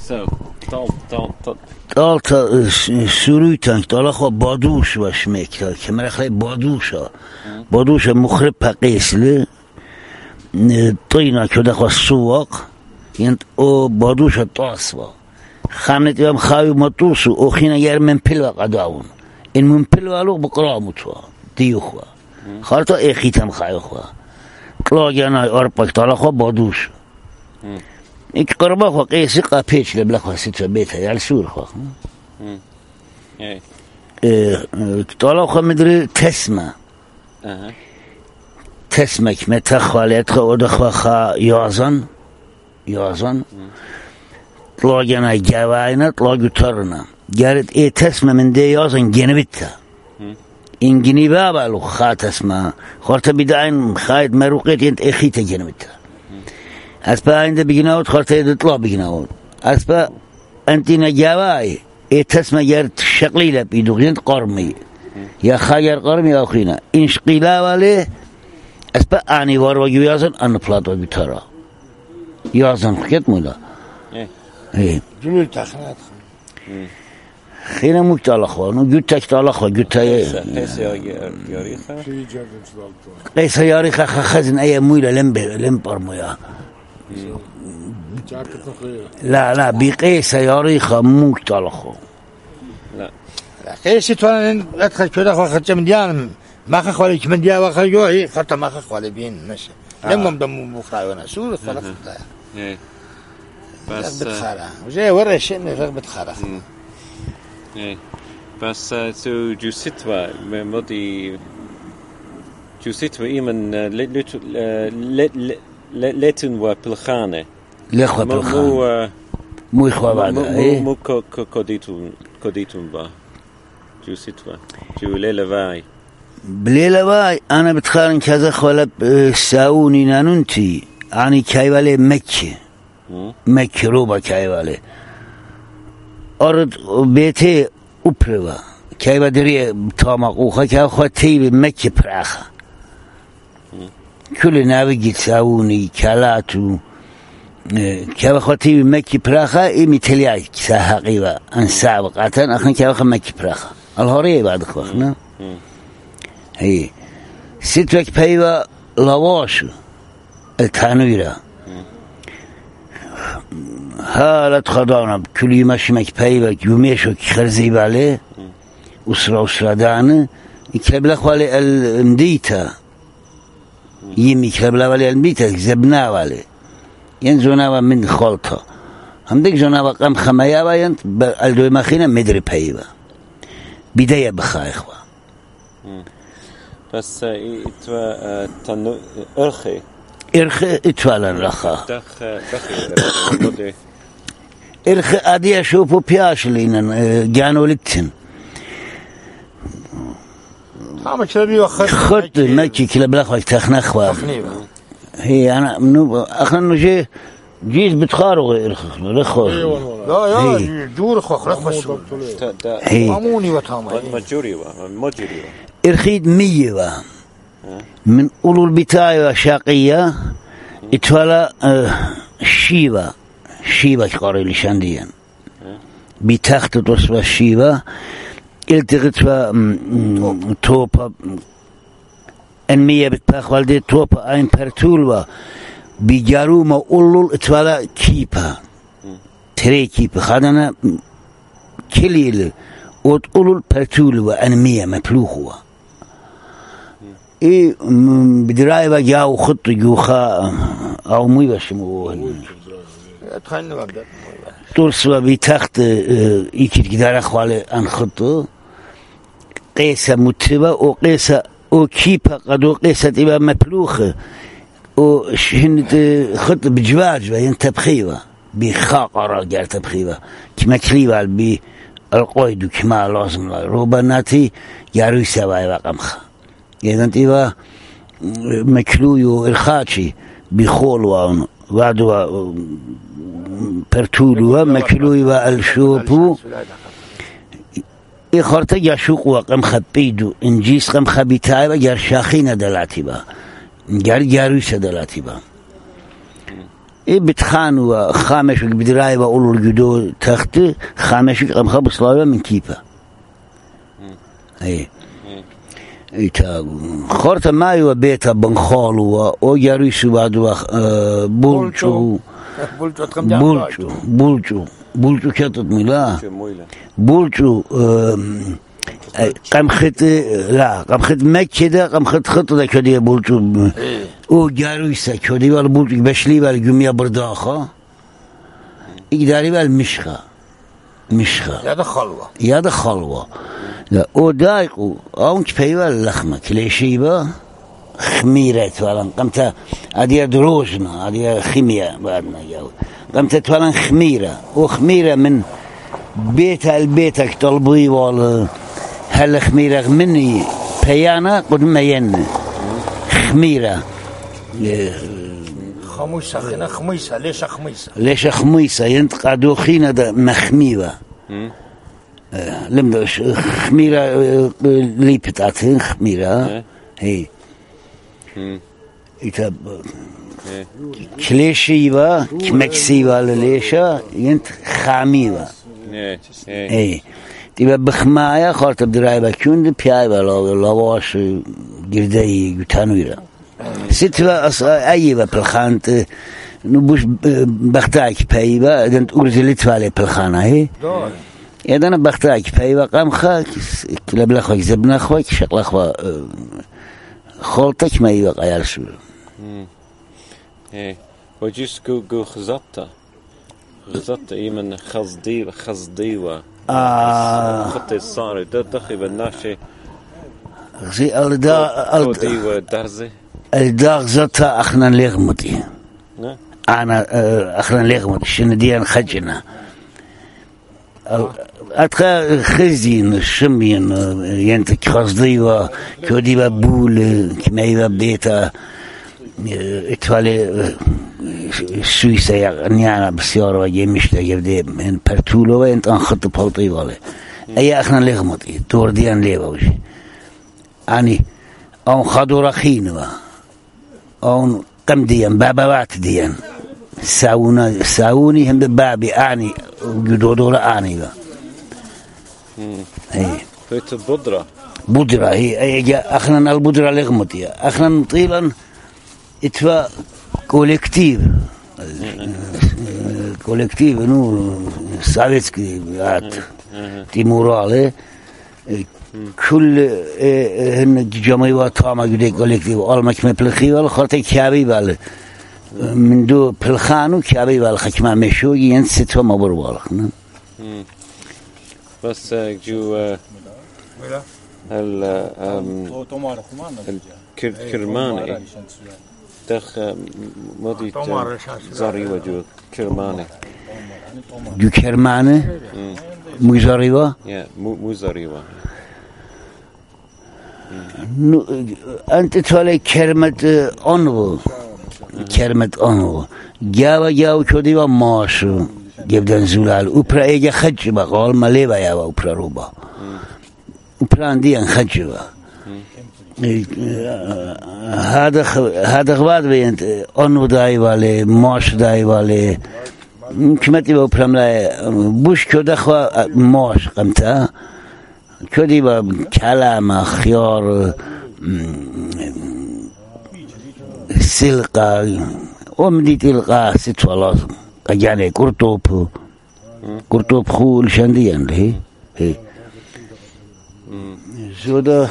So, طال سوریتن طال خو بادوش واش میکرد که من خیلی بادوش مخرب پقیسله طینا که دخوا سواق یند او بادوش طاس با خانت يوم خاوي مطوسو او خينا ير من بلوا قداون ان من بلوا لو بقرامتوا ديوخوا خالتو اخيتم خايخوا طلاجنا اوربك طلا خو بادوش اك قربا خو قيس قابيش لبلخوا ست بيتها يا السور خو طلا خو مدري تسمك متى خالت خو دخوا خا يازن طلاجنا جواينا طلاجو ترنا قالت تسمى من دي يازن جنبتها إن جنبها بالو خات اسمها خورتا بداين خايد مروقيت ينت اخيتا جنبتها اسبا عند بجناوت خورتا يدطلع بجناوت اسبا انت نجاواي تسمى جارت شقليلة بيدو ينت قرمي يا خاير قرمي يا اخينا إن شقيلا والي اسبا اني وارو يازن ان بلاطو بترا يازن خيت مولا ايه جميل تخنات خينا مكتال اخوانو جوتك تال اخوا جوتاي قيس ياريخ خزن اي مويله لمبر مويا لا بقيس ياريخ مكتال اخو لا قيس توان ادخل كذا خرج من ديان ما خالك من ديان وخرجوه خطه ما خالي بين ماشي لما دم مفراي وانا سور خلاص بس بتخارع وزي ورا الشيء رغبة خارع بس تو جوسيتوا مودي جوسيتوا إيمن لتن وبلخانة لخوا بلخانة مو إخوة بعد مو كوديتون با جوسيتوا جو ليلة واي أنا بتخارن كذا خلب ساوني نانونتي يعني كايوالي مكة روبا كايوالي أرد بيتي أبروا كايوا دري تامقوخا كايوا تيب مكة براخا كل ناوي تساوني كالاتو كايوا تيب مكة براخا إيمي تلياي كساهاقيوا أن سابقاتا أخن كايوا مكة براخا الهورية بعد أخوخنا هي ستوك بايوا لواشو التانويرا حالت خدانا بكل يمشمك بايبك يوميشو كخرزي بالي أسرة دانه يكلبلا خوالي المديتا يمي يكلبلا والي المديتا زبنا والي ينزونا من خلطة هم ديك زونا قام خمايا وينت الدوي مخينا مدري بايبا بداية بخايخوا بس إتوا تنو أرخي اتوالا رخا إرخي أدي أشوفو بياش لينا جانو لتن خد ماكي كلا بلاخوك تخنخوا هي أنا منو أخنا نجي جيز بتخارو رخو لا جور خو رخ هي ماموني وتامي مجوري إرخيد مية من أولو البتاية شاقية اتوالا شيبة قاري لشانديا بتخت تصبح شيبة التغت توبا انمية بتباخ والدي توبا اين برتولوا بجارو ما أولو اتوالا كيبا تري كيبا خادنا كليل أولو البرتولوا انمية مبلوخوا إيه بدراي بجاو خط جوخا أو مي بشمو ترسوا بتخت يكيد كدار أخوالي أن خطه قيسة متبة أو قيسة أو كيبا قدو قيسة تبا مبلوخة أو شهنت خط بجواج بين تبخيوة بخاقرة جار تبخيوة كما كليوة بالقويد كما لازم روباناتي جارو سواي وقمخ إذن تبا مكلويو الخاتشي بخولوا وعدوا برتولوا مكلويو الشوبو إخرت جاشوق وقم خبيدو إنجيس قم خبيتاي وجار شاخين دلاتي با جار جاروس دلاتي با إيه بتخانوا خامشك بدراي وأولو الجدو تخت خامشك أم خبص لايا من كيفه إيه إيتا خورت ما يو بيتا بنخالوا أو جاريسو بعدوا بولشو كتت ملا بولشو قام خط لا قام خط مكده قام خط ده كده بولشو او جارويسا كده ولا بولشو بشلي ولا جميع برداخه يقدري ولا مشخه يا ده خلوه لا او دايقو اون كفايه ولا لخمه كليشيبه خميرات ولا قمت ادي دروجنا ادي خيمياء بعدنا ياو قمت تولا خميره وخميره من بيتك طلبي ولا هل خميره مني بيانا قد ما ين خميره ليش خميسه ينطق دوخينا ده مخميره لم خميره لي بتاعتين خميره هي إذا كليشيبا كمكسيبا لليشا ينت خاميبا إيه تبى بخمايا خارط بدرايبا كون بياي ولا لواش جردي يتانويرا ستة أيبا بالخانت نبوش بختاك بيبا إذا تقول زلتفالي بالخانة هي إذا أنا بختاك بيبا قام خاك كلا خوك زبنا خوك شغله خوا خالتك ما يبقى يالشو إيه وجيس جو خزطة إيمن خزدي و خط الصار ده دخي بالناشي زي الدي ودرزي الدغزة أخنا لغمتي أنا أخنا لغمتي شنو ديان خجنا أتخا خزين الشمين ينتك خزدي وكودي بابول كما يبا بيتا اتوالي سويسا يعني بسيارة وجيمشتا يبدي من برتولو وانت انخط بحوطي والي اي اخنا لغمتي دور ديان ليبا وشي يعني اون خدو رخين اون قم ديان بابوات ديان ساوني هم ببابي اني وجدودو لاني هي فيت بودرة هي اخنا البودرة لغمتي اخنا طيلا اتفا كولكتيف نو سويتسكي تيمورالي كل هن جمعيات تاما جدي كولكتيف علمك ما بلخي ولا خاطر كابي بال من دو بلخانو كابي بال خكمة مشو ينسيتوا مبروالك بس جو الكرماني دخ مودي زاريوا جو كرماني جو كرماني مو زاريوا مو زاريوا أنت تقول كرمة أنو جاوا كذي وماشو جبدن زلال وبرا إيجا خج بقول مليبا يا وبرا روبا وبرا عندي أن خج با هذا غواد بينت أنو داي والي ماش داي والي كمتي وبرا ملا بوش كذا خوا ماش قمتا كذي بكلام خيار سلقة ومدي تلقى ست لازم يعني كرتوب خول شنديان هي زودا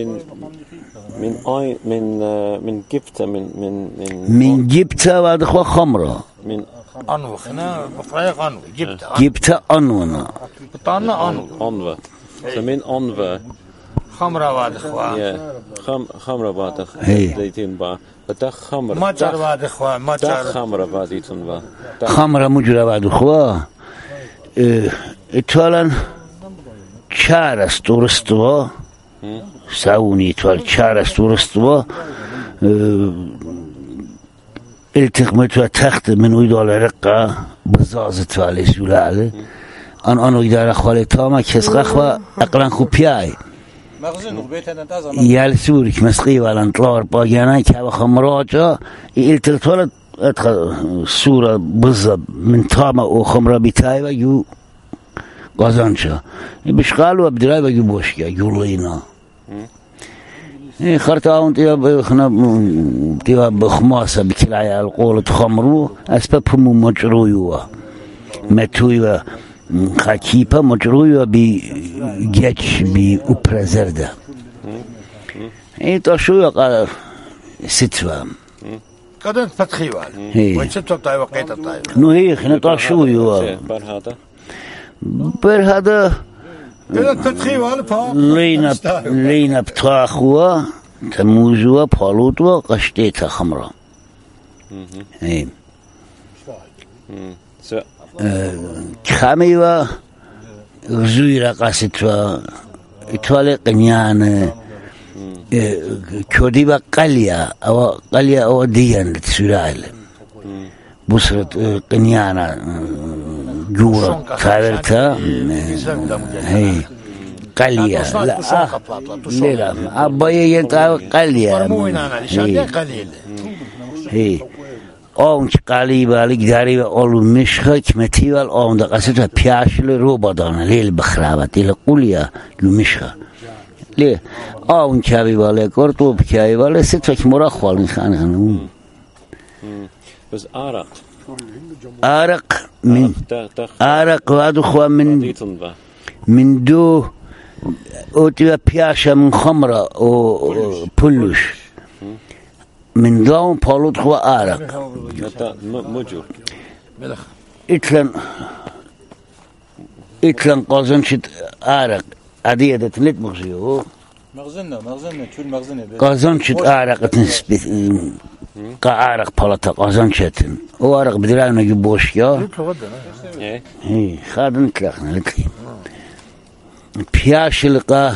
من جبتة من جبتة بعد خوا خمرة من أنو خنا بفريق أنو جبتة أنونا بطانة أنو من أنو خمرة بعد خوا خمرة بعد ديتين با ده خمرة ماجر بعد خوا ماجر خمرة بعد ديتون با خمرة مجرى بعد خوا اتوالن چارس تورستوا ساوني اتوال چارس تورستوا التقمتوا تخت من ويدال رقة بزاز اتوالي سولالي انو اداره خواله تاما کسقه خوا اقلان خوب پیای یال سوریک مسقی والان طلار باجانه که بخمراجا التلتوال أدخل صورة بالضبط من طامة وخمرة بتاعي يو قازانشا بشقالوا بدراي يو بوشكا يولينا خرطاون تيا خنا تيا بخماسة بكل عيال قولة خمرو أسباب هم مجرويوا متويوا خاكيبا مجرويوا بجيتش بأوبرازردا تشويوا قال ستوا قدرت فتخي وال وانشتوا طاي وقيت طاي نو هي خنا تشويوا بر هذا لينا بتاخوا تموزوا بالوتوا قشتيتا خمرة اي خاميوا غزويرا قاستوا اتوالي قنيان كوديبا قليا او ديان تسورايل بصرت قنيانا جورة ثابرتها هي قليا لا أبايا ينتهي قليا هي أونش قليبا لقداريبا أولو مشخة كمتيبا الأون دقاستها بياشل روبا دانا ليل بخرابات إلا قوليا يو مشخة ليه أون كابيبا لكورتو بكابيبا لستفك مراخوال نخانه بس أرق من أرق وادو خوا من دو أوتيا بياشا من خمرة أو بلوش من دون بالوت خوا أرق مجور إتلن قازنشت أرق عديدة نت مغزيو مغزنة شو المغزنة قازنشت أرق تنسبت كأرق بلطة قازنشتن وأرق بدرانا جبوشيا إيه خادن تلاقنا لكي بياش لقى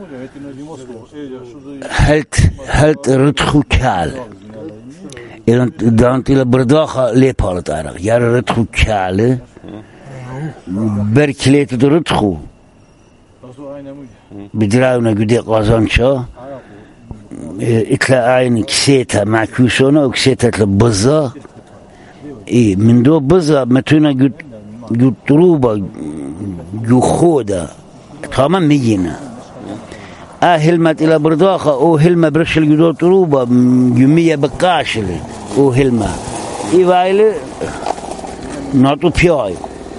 هلت ردخو كال إذا دانتي لبرداخة ليه بلطة أرق يار ردخو كال بركليت ردخو بدرانا جدي قازنشا إتلا عين كسيتها مع كوسونا وكسيتها تلبزة إيه من دو بزة متونا جو تروبة جو خودة تمام ميجينا هلمت إلى برداخة أو هلمة برشل جو تروبة جمية بقاشل أو هلمة إيه وايل ناتو بياي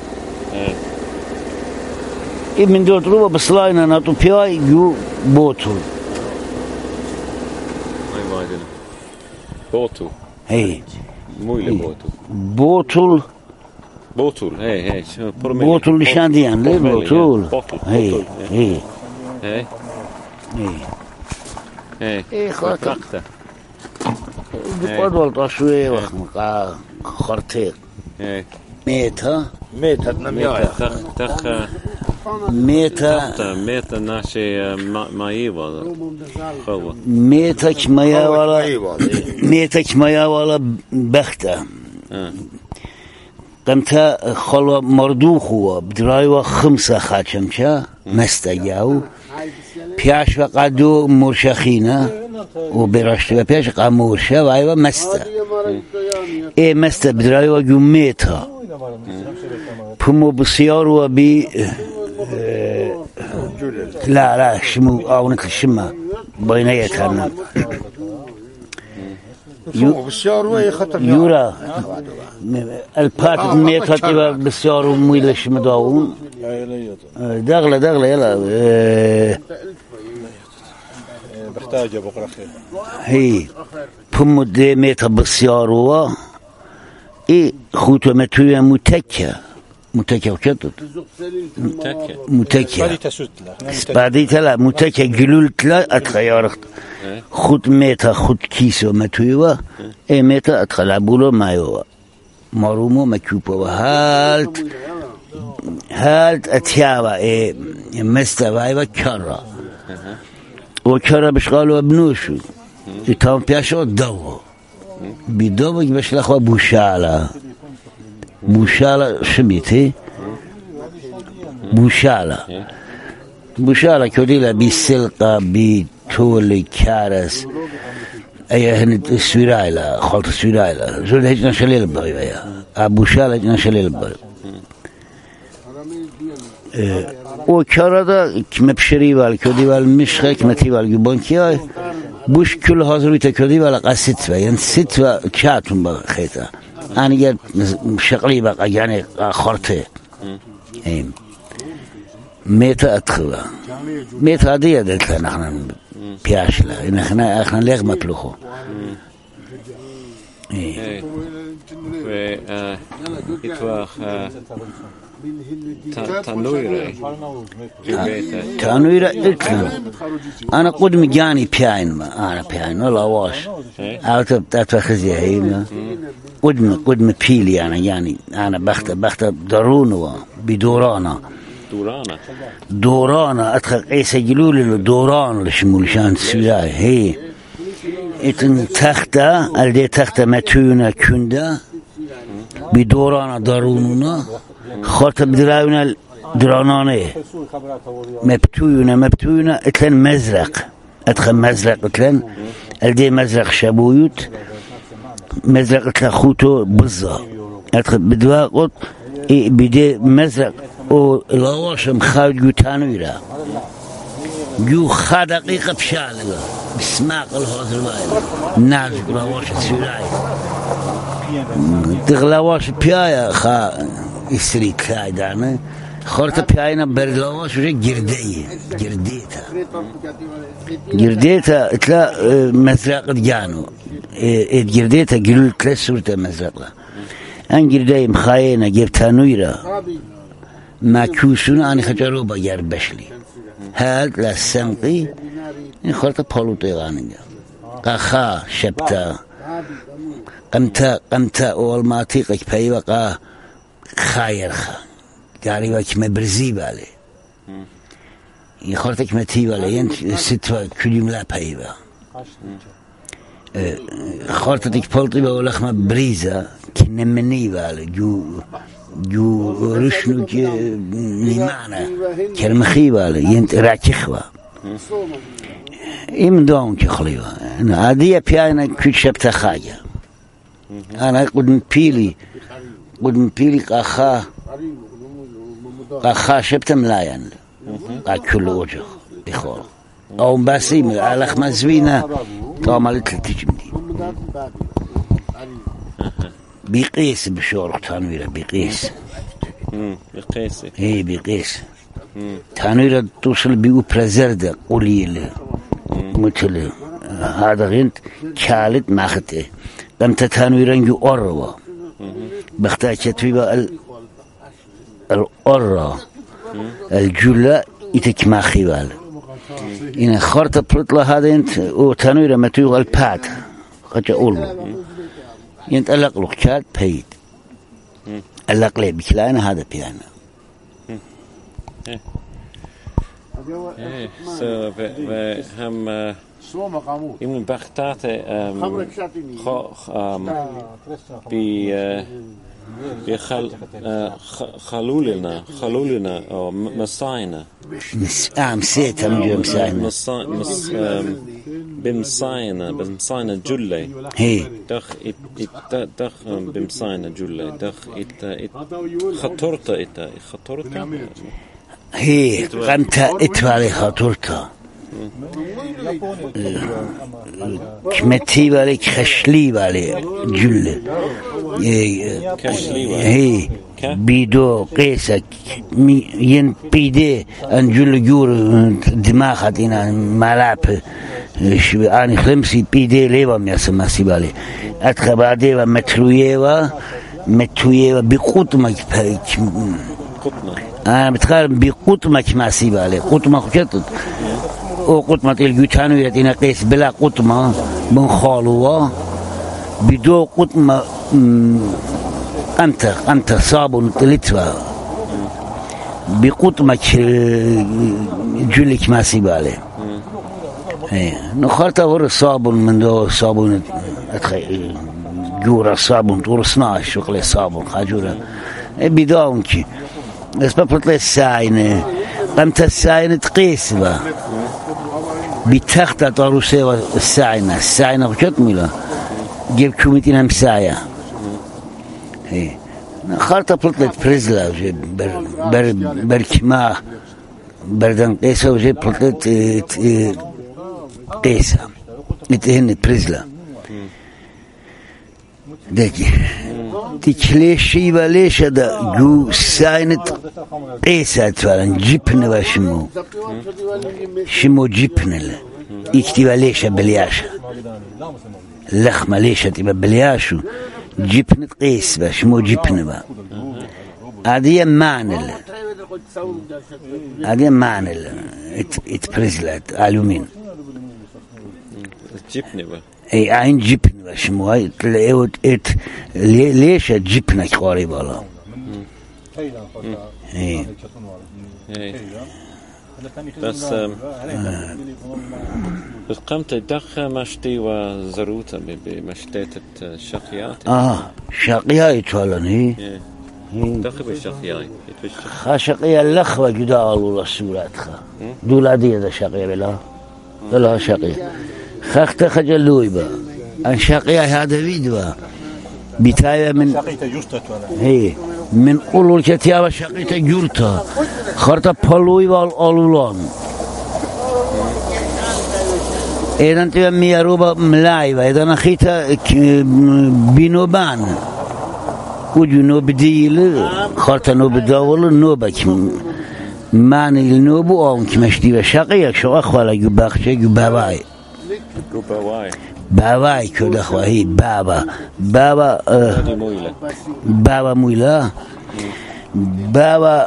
إيه من دو تروبة بسلاينا ناتو بياي جو بوتل بوتل هي مويلة بوتل هي بوتل لشانديان ليه بوتل هي خاطر بقدر تشوي وخمقا خرطيق ميتا ميتا ناشي مايوة ميتك مايا ولا بختة قمتا خلوة مردوخ هو بدرايوة 5 خاتشمشا مستجاو بياش وقادو مرشخينة وبرشتوا بياش قا مرشا وايوة مستا ايه مستا بدرايوة جو ميتا بمو بسياروا بي لا شمو اونك الشمة بينيتها يورا البات ميتا تبا بسياروا مويلش مداون دغلة يلا بحتاجة بقرة خير هي بمو دي ميتا بسياروا اي خوتو متويا متكة وكتت متكة بعديتها لا متكة قلولت لا اتخيارت خود ميتا خود كيسو متويوا اي ميتا اتخلعبولو مايوا مارومو مكوبو هالت اتيابا اي مستوايوا كرا وكرا بشغالوا ابنوشو يتاون بياشو دوو بدوو باش لخوا بوشالة شميتي بوشالة كوديلا بسلقة بتولي كارس أي هند السويرايلا خلط السويرايلا زود هجنا شليل بغيبا أبو شال هجنا شليل بغيبا وكاردا كم بشري والكودي والمشخة كم تي والجبانكيا بوش كل هذا بيتكودي ولا قصت يعني ست وكاتم بخيطة أنا جد شغلي بقى يعني خرطة إيم ميتا أدخله ميتا دي أدخله نحن بياشلا نحن لغ مطلوخه إيه وإتواخ تانويرة إتلن أنا قدم جاني بياين ما أنا بياين ولا واش أتخذي هيما قدم بيلي يعني أنا بخت درونوا بدورانا دورانا أدخل يسجلوا لي دوران لشمول شان سوياي هي إتن تخته الدي تخته متونا كندا بدورانا دارونونا خاطر بدراونا درانانه مبتوينا اتلن مزرق ادخل مزرق اتلن الدي مزرق شبويوت مزرق اتلن خوتو بزا ادخل بدواقت بدي مزرق و لواشم خاوت جو تانويرا جو خا دقيقة بشالة بسماق الهوز الوايل نازق لواش السولاي تغلواش بيايا خا يسري كايدانا خورت بياينا برلواش وجه جرديتا اتلا مزرق جانو جرديتا قلو تلا سورة مزرق ان جرداي مخاينا جيب تانويرا ما كوسونا اني خجرو بجار بشلي هاد لا سمقي خورت بولوتي غانيا قاخا شبتا قمتا اول ما تيقك بيوا قا خاير خا قاري وك مبرزي بالي يخورتك متي بالي ينت ستوا كليم لا بيوا خورتك بولتي بولخمه بريزا كنمني بالي جو رشنو كي نيمانا كرمخي بالي ينت راكخوا إيم دوم كخليوا أنا عادية بيانا كل شبت خاجة أنا قدم بيلي قاخا شبت ملايان كل وجه بخور أو باسيم على خمسوينا طاملت تجمدي بيقيس بشور تانويرة بيقيس إيه بيقيس تانويرة توصل بيو برزردة قليل مثل هذا غنت كالت ماخته لم تتانويرة جو أروى بختار كتبيبا الأرى الجلة يتكماخي بال إن خرطة بلطلة هذا انت وتانويرة متوغ الباد خجا أولو ينتقلق لك شاد بيد ألق لي بكلانا هذا بيانا هم يمكن بختات خلولنا أو مساينا مسيت مساينا بمساينا جلي هي دخ بمساينا جلي دخ خطرت هي قمت اتوالي خطرتها كمتي بالي خشلي بالي جل هي بيدو قيسك ين بيدي ان جل جور دماغ هنا ملعب اني خمسي بيدي ليبا يسمى سيبالي اتخبادي ومترويه بقطمك أنا بتخيل بقطمك ما سيبالي قطمة خشتت أو قطمة الجوتانو يتينا قيس بلا قطمة من خالوة بدو قطمة أنت صابون لتوا بقطمك جلك ما سيبالي نخرت ور صابون من دو صابون جورا صابون طور 12 شغل صابون خاجورا بداونكي بس بطلع الساينة قمت الساينة تقيس با بتخت طاروسه و الساعنا وكت ميلا جيب كوميتين هم ساعة هي خارطة بلطلت بريزلا وجي بركما بردن قيسة وجي بلطلت قيسة اتهن بريزلا داكي تكليش شيبا ليش هذا جو ساينت قيسة فعلا جبن وشمو جبن يكتب ليش بلياش لخمة ليش تبى بلياش جبن قيس شمو جبن هذه معنى اتبرزلت علومين جبن اي عين جبن شمو هاي ليش جبنك قريب والله اي بس قمت دخ مشتي وزروتا بمشتات الشقيات شقيات ولا هي دخ بالشقيات شقيا اللخوة جدا والله السورات دول عادية ده شقيا بلا شقيا خخت خجلوي با ان شقيا هذا فيدوا بتايا من هي من اولو كتيابا شقيتا جورتا خرطا بلوي والأولولان اذا انت مياروبا ملايبا اذا نخيتا بنوبان وجو نوب ديل خرطا نوب داول نوبك معنى النوبو اونك مشتي شقيا شو اخوالا جو باخشي جو باباي باواي كده خواهي بابا مويلة بابا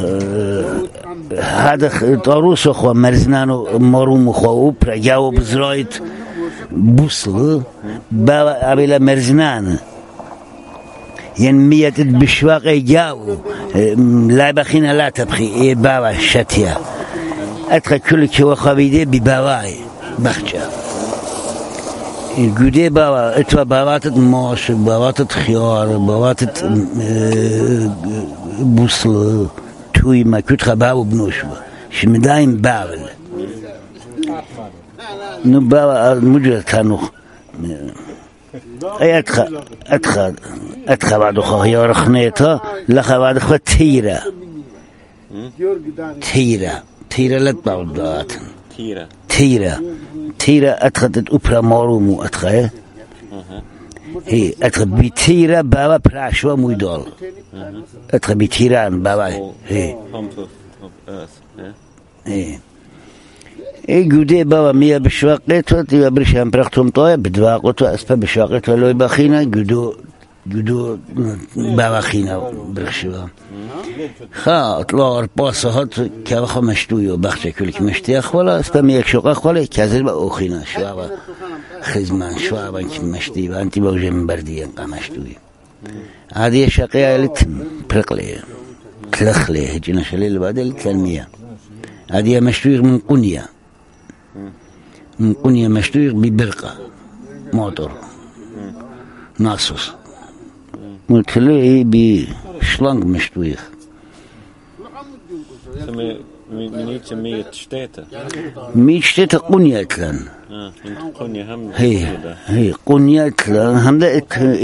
هذا طاروس أخوة مرزنانو مروم أخوة وبرا جاو بزرايت بوصل بابا أبيلا مرزنان ين ميت بشواقي جاو لا بخينا لا تبخي بابا شتيا أدخل كل كوا خبيدي بباواي بخجا جودي بابا اتوا باباتت ماش باباتت خيار باباتت بوصل توي ما كنت خباو بنوشوا شمدايم باول نو بابا مجرد كانوا اي ادخل بعد خيار خنيطة لخا بعد خوا تيرة لتبعو داتن تيرة أدخلت أوبرا مارومو أدخل هي أدخل بتيرة بابا براشوا مويدال أدخل بتيران بابا هي جودي بابا مية بشواقيتو تيبا برشان برختم طايا بدواقوتو أسفا بشواقيتو لوي باخينا جودو بابا خينا برخشوا اطلاع الباس هات كاخو مشتويو بخش كلك مشتي اخولا اسبم يك شوق اخولا كازل با اوخينا شوابا خزمان شوابا مشتي وانتي بوجه من بردي قمشتوي هذه شقيه لتم برقلي تلخلي هجنا شليل بعد التلميه هذه مشتوي من قنيه مشتوي ببرقه موتور ناصوص متلي بشلانج مشتوي مية شتاتا قنياتلن هي قنياتلن هم ده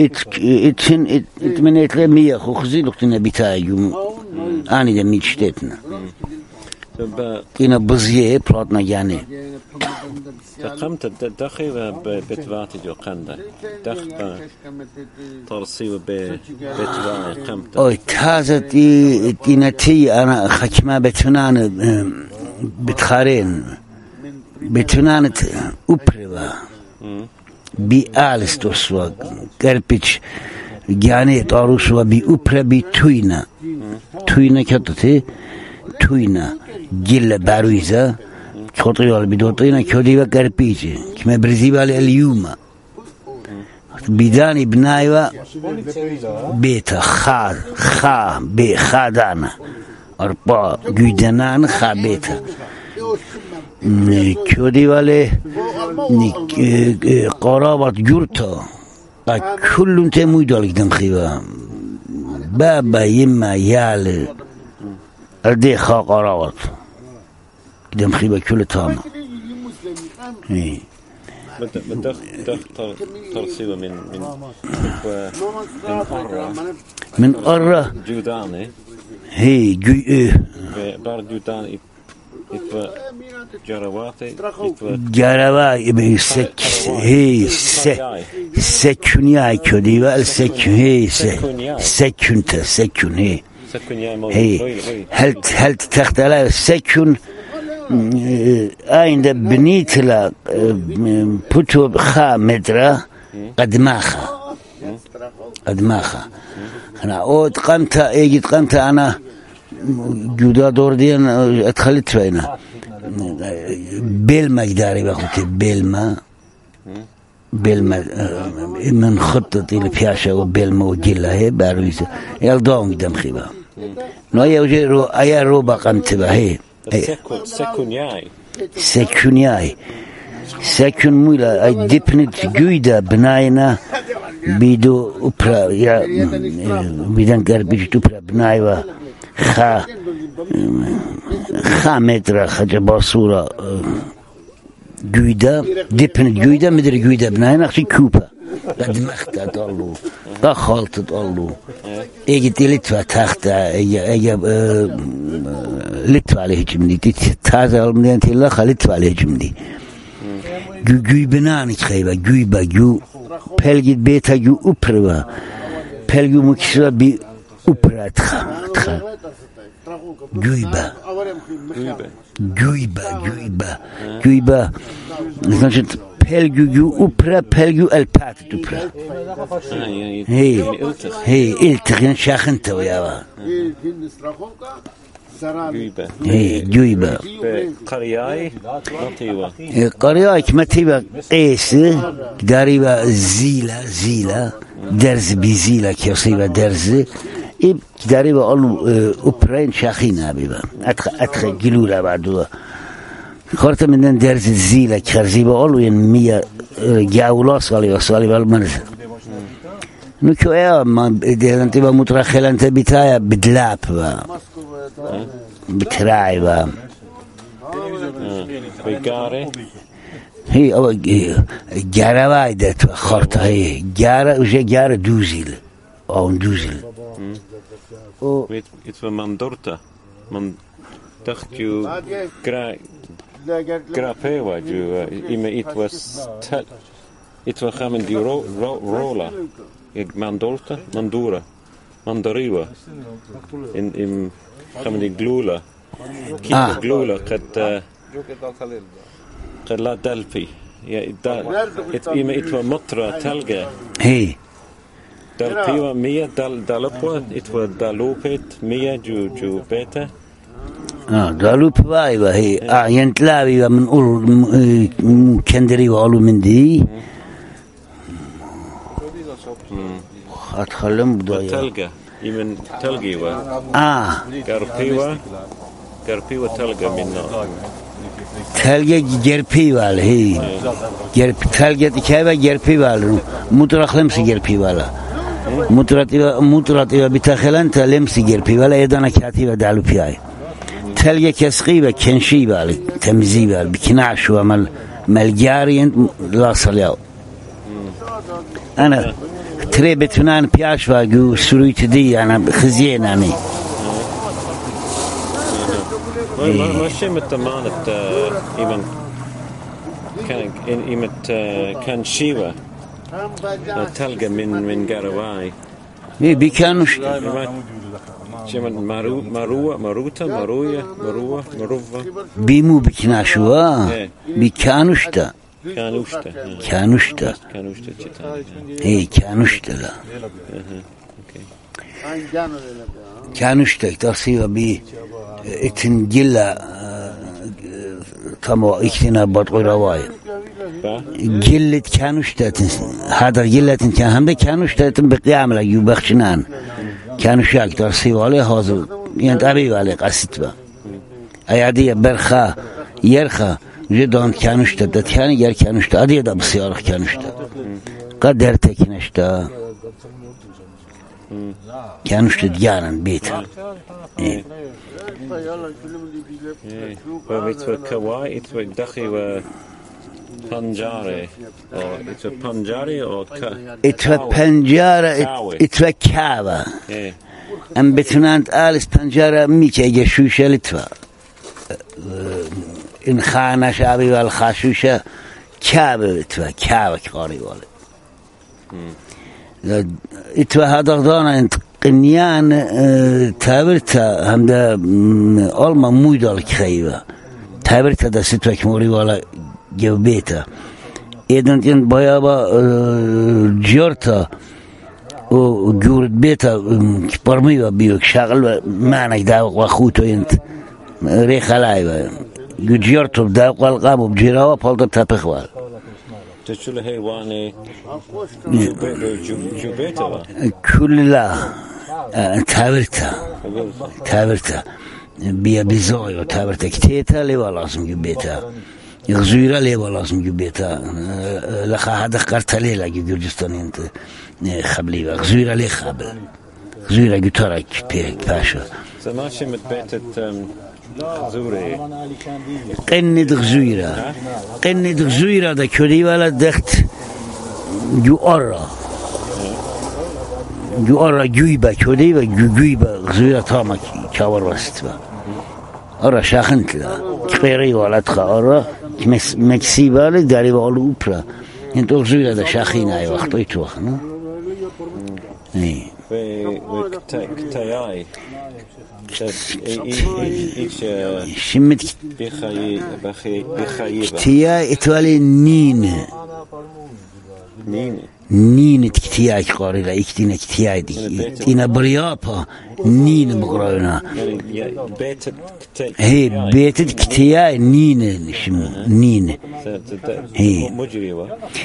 اتمنيتلن مية خوخزي لقتنا بتاعي آني ده مية شتاتنا إنا بزيه بلاتنا يعني قمت دخل بتواتي جو قندا دخل ترسيو بتواتي قمت اوي تازت إنتي أنا خكما بتنان بتخارين بتنان أبروا بآلستوسوا كربيتش يعني طاروسوا بأبرا بتوينا كتتي توينا جل بارويزا خطيال بدوطينا كوديوا كربيتش كما برزيبال اليوم بداني بنايوا بيتا خادانا أربعة جودنان خابيتا كوديوا قرابة جورتا كلهم تموي دالك دمخيوا بابا يما يال أردي خا قرابة دمخيوا كل تاما إيه بدخ ترسيبه من من أرة جوداني هي بار جودان إتوا جرواتي جرواي بسك هي سكنياي كدي والسكن هي سكن هي هي هل تختلف السكن عند بنيت لا بتو خامدرة قدماخة أنا أود قمت أنا جودا دور دين ادخلت فينا بيلما جداري باخوتي بيلما من خطتي البياشة وبيلما وجيلا هي بارويسة يلدون قدام خيبا نو يوجيرو ايا روبا قمت با هي سكونياي سكون مولا اي ديبنت جويدا بناينا بيدو اوبرا يا بيدان قربيش اوبرا بنايوا خا متر خجبا صورة جويدا ديبن جويدا مدري جويدا بناين أخشي كوبا قد مختا طالو قا خالت طالو ايجي تلتفا تختا ايجي لتفا عليه جمدي تازا المدينة الله خلتفا عليه جمدي جوي بناني خيبا جو پلگید بیتا جو اوپروا پلگو مکسوا بی اوپرا تخا جویبا значит پلگو جو اوپرا پلگو الپات اوپرا هی التقين شاخنته وياها جويبا قرياي متيبة قرياي متيبة قيس داريبا زيلا درز بزيلا كيصيبا درز داريبا قالوا أوبرين شاخينها بيبا أدخل جلولا بعدها خورت من درز الزيلا كرزيبا قالوا ينمية جاولاس والي بالمرز نكو يا ما انتبه مترخل انت بتايا بدلاب بتراعي با بيجاري هي او جارة وايدة خورتها هي جارة وجه جارة دوزيل او دوزيل يتفى مندورتا من تختيو جرابيوا جو إما يتفى خامن دي رولا mandoriwa in خمن جلولا كيف جلولا قد لا دلفي يا إما إتوا مطرة تلقى هي دلفيوا مية دلبوا إتوا دلوبت مية جو بيتا دلوب وايوا هي ينتلاوي من أول كندري وعلو من دي أتخلم بداية تلقى يمن تلقيوا قربيوا تلقى منا تلقى جربيوا هي تلقى كيفا جربيوا مطرخ لمس جربيوا مطرتي بتخلنت لمس جربيوا يدنا كاتيبا دالو بياي تلقى كسقيبا كنشيبا تمزيبا بكناش ومل ملجاري لا صلياو أنا تري بتنان بياش واجو سرويت دي أنا خزين أنا ما شيء متمانة إيمن كان شيوة تلقى من قرواي بيكانوش شيء مروية بيمو بكناشوا بيكانوشتا كانوشتا اي كانوشتا لا كانوشتا تصير بي اتنجلا تمو اكتنا بطغي رواي جلت كانوشتا هذا جلت كان هم كانوشتا بقيام لا يبخشنان كانوشاك تصير عليه هذا ينتبه عليه قصتبه اياديه برخا يرخا جدان كانوشتا دتياني غير كانوشتا ادي دا بسيار كانوشتا قدر تكنشتا كانوشتا ديانن بيت وبيت كواي ات دخي و Panjari. Or it's a Panjari or اتوا پنجاره اتوا کعبه ام بتونند آلس پنجاره میکه اگه شوشه لتوا این خانه شعبی والخاشوشه کعبه اتوا کعبه کاری واله اتوا هذا دانا انت قنيان تابرتا هم ده ألما مويدال كخيبة تابرتا ده ستوك موري ولا جو بيتا إذن تين بايابا جورتا و جورد بيتا كبرميوا بيوك شغل معنى داوق وخوتو انت ريخ لايبا جورتو بداوق والقامو بجيراوا بالدو تابخوال تشوله هيواني جوبيتا كل لا تابرتا بيا بيزوي وتابرتا كتيتا لي لازم جوبيتا غزويرة لي لازم جوبيتا لخا هذا قرت لي لا جورجستان انت خبلي غزويرة لي خبل غزويرة جوتارك باشا سماشي متبيتت زوري قند غزويرة ده كودي ولا دخت جوارا جويبا كودي وجويبا غزويرة تامك شاور وست أرا شاخنت لا كبيري ولا تخا مكسي بالي داري والو أوبرا انت غزويرة ده شاخين أي وقت يتوخنا كتاياي شمت بخيبة كتياي اتوالي نين تكتياي قاري لا اكتينا كتياي دي اكتينا بريابا نين بقرانا هي بيت كتياي نين شمو نين هي مجريوة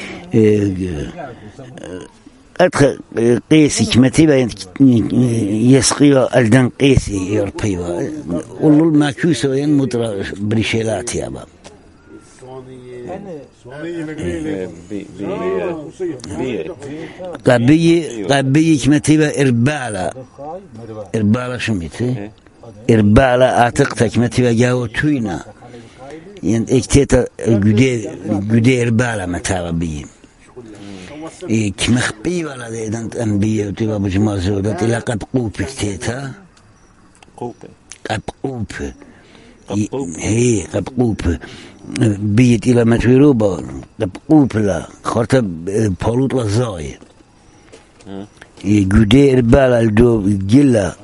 أدخل قيسي كمتيبا يسقيوا ألدن قيسي يربيوا والله ما كوسو ين مدرا بريشيلات يا باب قبي كمتيبا إربالا شميتي إربالا أعتقد كمتيبا جاو توينا ين اكتيتا جدي إربالا متابا بيين كمخبي ولا ديدنت أنبياء وتبا بجمع زودات إلا قد قوب كتيتا قوب هي قد قوب بيت إلى متويروبا قد قوب لا خارتا بالوت لزاي جودي إربالا الدو جلا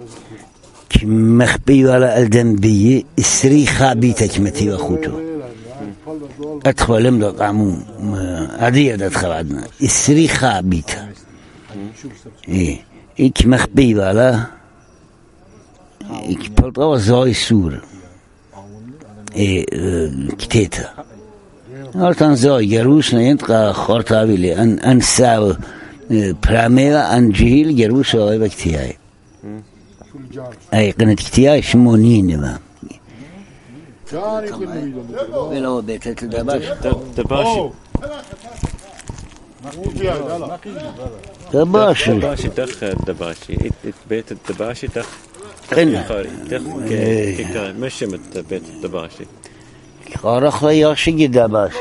كمخبي ولا الدنبية السري خابيتا كمتي وخوتو أدخل لمدة عموم عادية أدخل عدنا السري خابيتا إيك مخبي ولا إيك بلطوة زاي سور كتيتا هالتان زاي جروسنا ينتقى خارتاوي لي أن ساو براميلا أن جهيل جروسا وي بكتياي أي قنت كتياي شمو نينما ولو بيت دباشي دخ دباشي بيت الدباشي دخ مشمت بيت الدباشي خارخ ياشي دباشي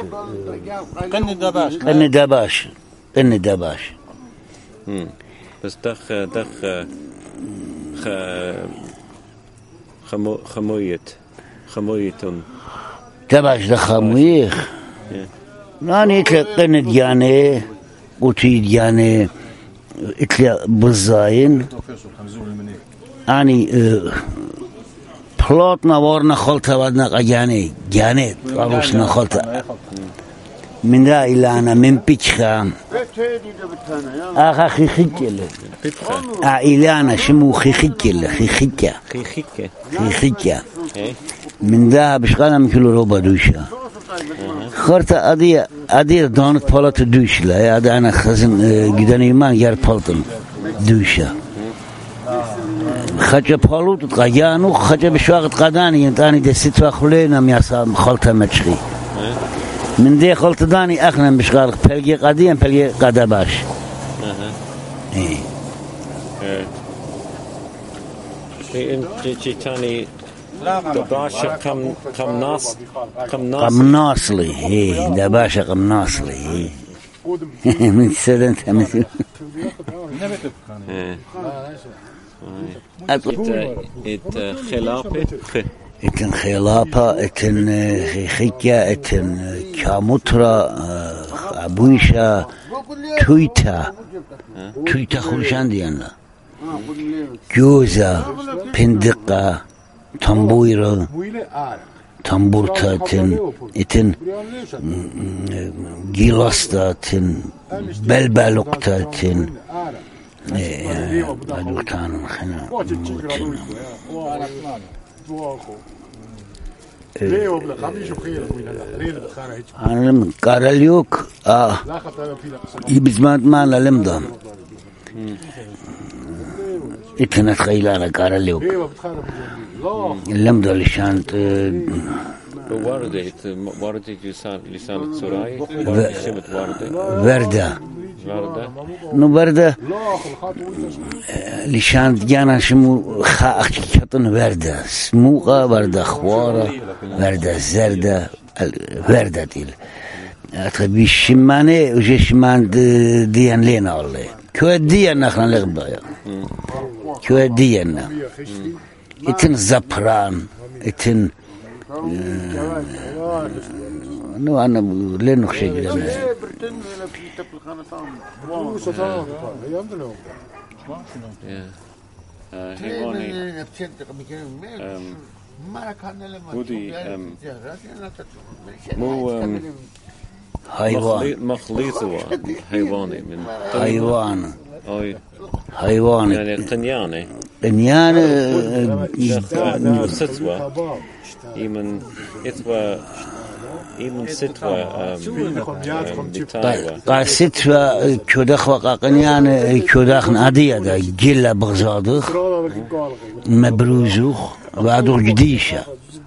قن دباشي بس دخ خمويتون تباش دخمويخ ناني تلقن دياني قوتي دياني اتلا بزاين اني بلوتنا ورنا خلطة ودنا قجاني جاني عروسنا خلطة من دا إلا أنا من بيتخا آخا خيخيكل إلا أنا شمو خيخيكل خيخيكا من دا بشغانا مكلو روبا دوشا خارتا أدير دانت بالات دوش لا هذا أنا خزن جداني ما يار بالتن دوشا خجة بالوت تقيانو خجة بشواقت قداني أنتاني دست وخلينا مياسا خلطة متشخي من دي خلط داني أخنا بشغال بلقي قديم بلقي قدباش انت تاني دباشة قمناصلي إيه دباشة قمناصلي إيه من سدنت مثل ات خلافة اتن خلافة اتن خيكيا اتن كاموترا ابويشا تويتا خلشان ديانا جوزا بندقة تنبويرا تنبورتا اتن جيلاستا اتن بلبلوقتا اتن ادوكتان خنا موتن أنا لم كارليوك يبزمات ما لم دام إتنا تخيلانا كارليوك لم دام لشانت وردة لسان السراي وردة نو وردة لشانت جانا شمو خاطن وردة سموقة وردة خوارة وردة زردة وردة ديل أتخبي الشمانة وجي شمان ديان لينا والله كو ديان نخنا لغبايا كو ديان اتن زبران اتن نو أنا لين خشي جانا مو مخليط حيواني من حيوان يعني قنيانة ستوى إيمن إثوى إيمن ستوى ستوى كودخ وقاقنيان كودخ نادية دا جلة بغزادخ مبروزوخ وعدوخ جديشة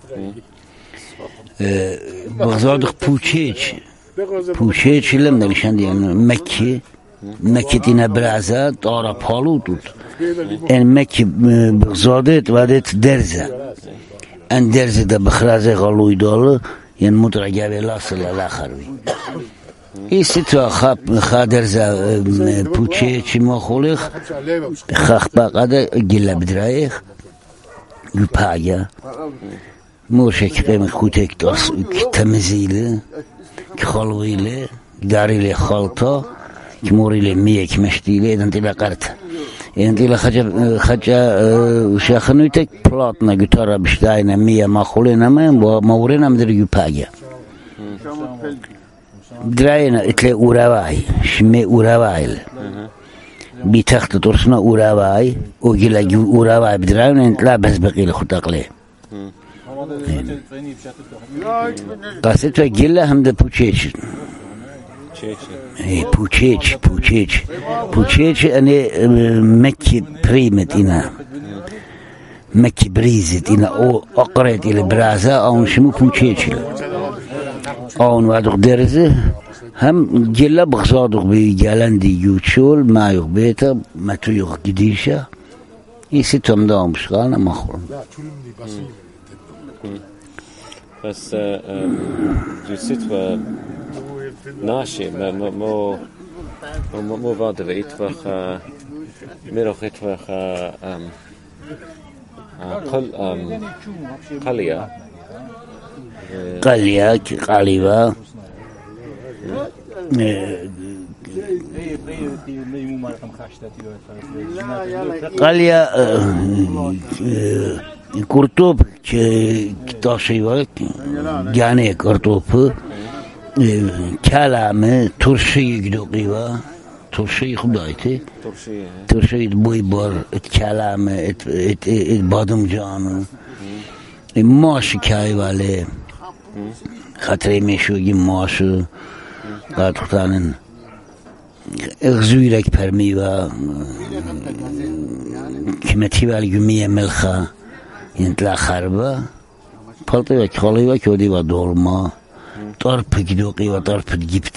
بغزادخ بوشيتش لم نلشان ديان مكي دينا برازة دارا پالو دود ان مكي بغزادت ودت درزة ان درزة دا بخرازة غالوي داله ين مدرع جابي لاصل الاخروي ایستو خا درزة بوشيتش مخولخ خاخ باقاده جلا بدرايخ يبايا موشك قيمة خوتك دارس تمزيله كخالويله داري لي خالطة كموري لي ميك مشتيله إذا انتي لقرت انتي لخجا وشاخنويتك بلاطنا جتارة بشتاينا مية ما خولينا مورينا مدر يبايا دراينا اتلي اوراواي شمي اوراواي بيتخت ترسنا اوراواي وجلا اوراواي بدراينا انت لا بس بقي لخطاق ليه قصدت جلا هم ده بوشيتش بوشيتش أنا مكي بريمت إنا مكي بريزت إنا أو أقرأت إلى برازة أو شمو بوشيتش أو نوادق درزة هم جلا بغصادق بجالندي يوتشول ما يغبيتا ما تيغ قديشة يسيتهم داهم بشغالنا مخورم بس جسيت ناشي مو بعد بيتفخ ميروخ يتفخ قليا قليبة قليا كرتوب كتاشيوك جاني كرتوب كلامه ترشي قدوقيوه ترشي خدايتي ترشي بوي بار كلامه بادم جانو ماش كاي والي خاطري مشوگی ماش قد خطانن اغزويرك برميوه كمتي والجميع ملخه ينتلا خربه پالتي و خالی و کودی و دولما طرف گدوقی و طرف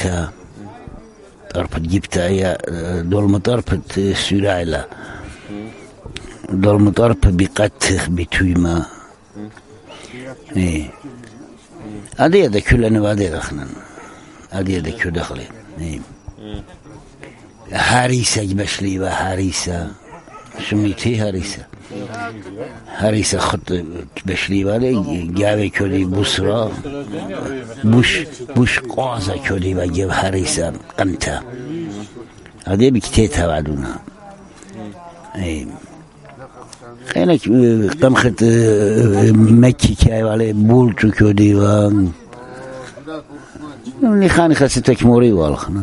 جبتا یا دولما طرف سورایلا دولما طرف بقتخ بتویما إيه هذه ده كلنا وهذه دخلنا هذه ده كل دخلين إيه هريسة بشلي وهريسة شميتي هريسة خط بشلي ولی جاوی کلی بسرا بوش قازا کلی و جاو هريسة قمتا هذه بكتيتها بعدونا اي خينك قمخت مكي كاي ولی بولتو کلی و نی خانی خستك موري والخنا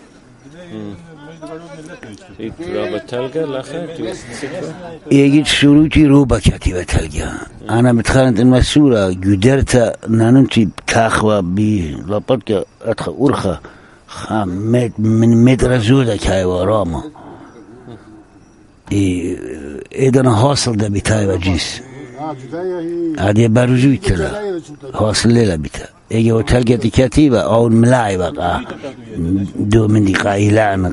يجد شروطي روبا كاتبة تلقى أنا متخيل إن مسؤولة قدرت نانتي كاخوا بلابطك أدخل أرخا من مدرزودة كاي وراما إذا حاصل ده بتاعي وجيس هذه برزوي تلا حاصل ليلة بتا يجي وتلقى كاتبة أو ملاعبة دو من دي قايلان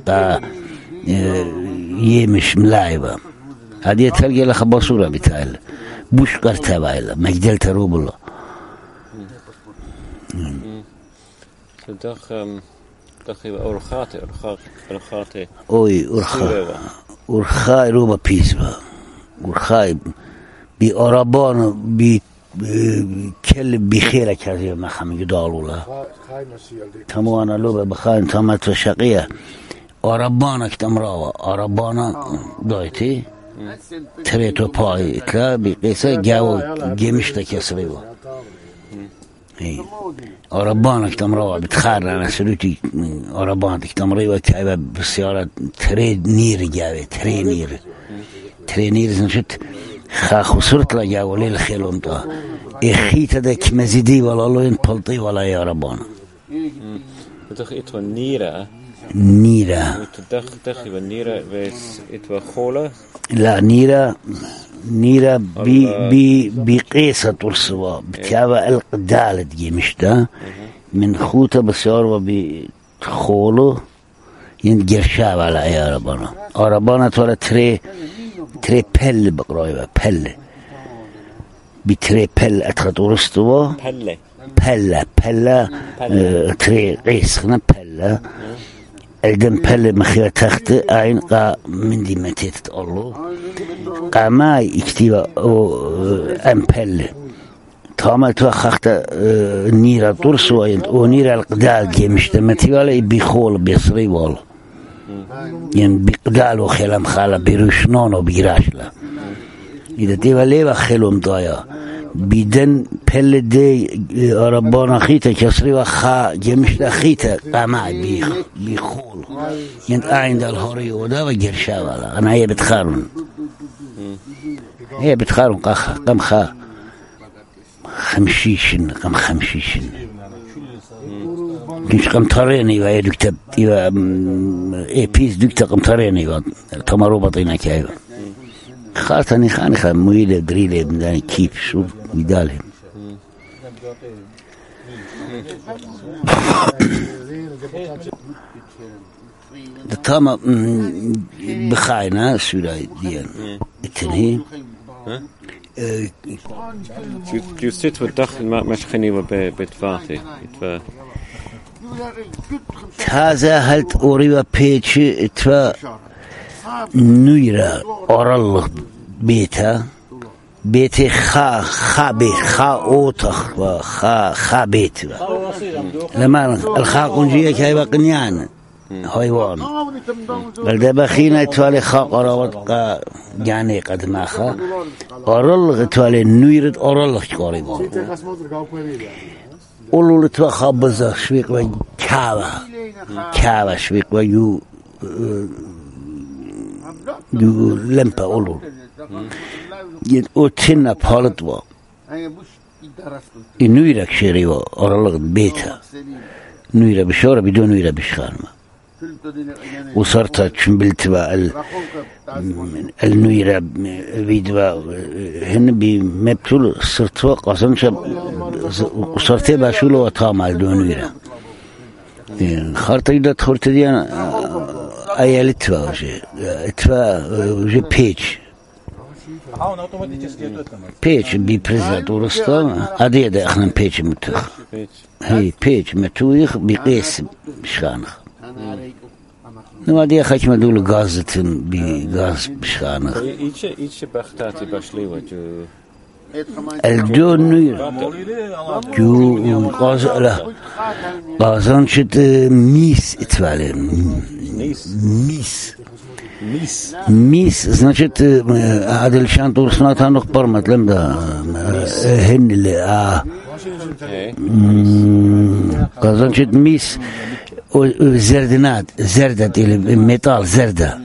يمش ملاعبة هذه تلقى لها بصورة بتاعي بوش قرتها بايلا مجدل تروب الله دخل أرخاتي أوي أرخاي روبا بيسبا أرخاي بأرابان بكل بخيرة كذي ما خم يدالوا له تمو أنا لوبا بخاين تمت وشقية أرابانا كتمراوا أرابانا دايتي تريتو باي تلا بقيسة جاو جيمشتا كسريوا أرابانا كتمراوا بتخار أنا سلوتي أرابانا كتمراوا كايبا بالسيارة تريد نير جاوي تري نير زنشت خسرت لا جاو ليل خيلون تا إخيتا دك مزيدي ولا لوين بلطي ولا يا ربانا تدخل نيرة نيرة تدخل نيرة بس إتوا خولة لا نيرة بقيسة ترسوا بتابع القدالة دي مشتا من خوته بسيارة بخوله ينجرشاب على يا ربانا ربانا تورا تري بل بقرايبه بل بتري بل أتخذ ورستوا بل تري قيس خنا بل الدم بل مخيرة تخت عين قا من دي متيت الله قاما يكتب أم بل تامل توخخت نيرة ترسوا أو نيرة القدال جي مشتمتي ولا بيخول بيصري والله يعني بقدال وخيلم خاله بيروشنون وبيراشله إذا تبى ليه خيلهم ضايع بدن بل دي ربنا خيته كسري وخا جمش خيته قامع بيخول يعني عند الهوري وده وجرشا ولا أنا هي بتخارن كم خا خمشيشن كنش قمطريني ويا دكتب يا بيس دكتب قمطريني وتمروا بطينا كايو خاطني خانخ مويله دريله بداني كيف شو بدالهم تمام بخاينا سوراي ديان التنهي جوستيت والدخل مش خني وبتفاحي هذا هلت أوريوا بيتش اتفا نويرا أورال بيتي خا أوتخ خا بيت لما الخا قنجية كايبا قنيان حيوان بل دبخينا اتوالي خا قراوات قا يعني قد ما خا أورال اتوالي نويرت أورال قريبا أولو لتوا خابزة شويق و كاوا شويق و يو لمبا أولو او تنا بالتوا نويرك شريوا أورالغ بيتا نويرة بشورة بدون نويرة بشخارما وصرت شمبلتوا النويرة بيدوا هن بمبتول صرتوا قصنش وصرت باشولو وطامع دون نويرة خارطة يدا تخورت دي أنا أيالتوا وجه اتوا وجه بيج هاون اوتوماتически это. بيج ببرزة ورسطة عادية ده اخنا بيج متخ بيج. هي بيج متويخ بقيس بشخانخ نوادي خاك مدول غازتن بغاز بشخانخ إيش بختاتي بشليوة جو الدو نوير جو غاز لا غازان شد ميس اتفعله ميس значит عادل شانتور سناتها نخبر مثلا ده هن اللي غازان شد ميس زردنات زردة الميتال زردة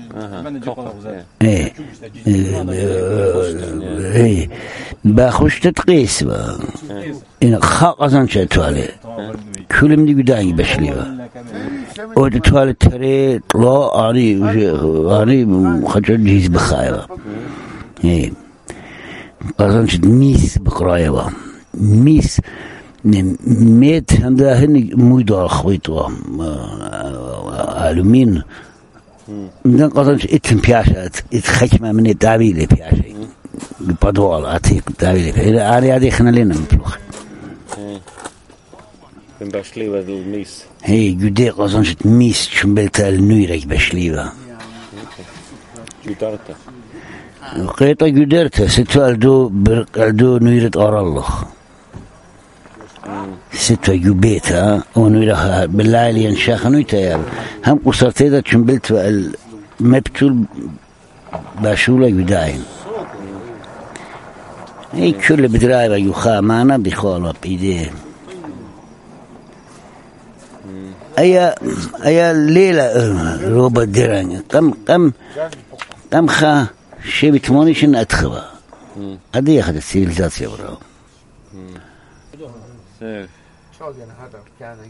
ايه باخوش تتقيس إن خاقزن شتوالي كل من يقدعني بشليبا وتتوالي تري طلع أني خجل جيز بخايبا ايه قزن شد ميس بقرايبا ميس ميت عندها هني مويدار خويتوا ألومين من قصدش إتم بياشات إتخشمة من التعبيل بياشي ببدوال عتيق التعبيل إذا عادي خنا لنا مفلوخ من بشليوة الميس هي جدي قصدش ميس شمبلتها النويرك بشليوة جدارته قيطة جدرتها ستو ألدو نويرة أرالله ستة جبيتها ونويرها بالليل ينشاخنو يتيال هم قصرت هذا شمبلت المبتول باشولة يداين هي كل بدرايبة يخا معنا بخالة بإيديه أي ليلة روبا ديران قم خا شي بتمونيشن أدخبه هذه ياخد السيفيليزاسيون براو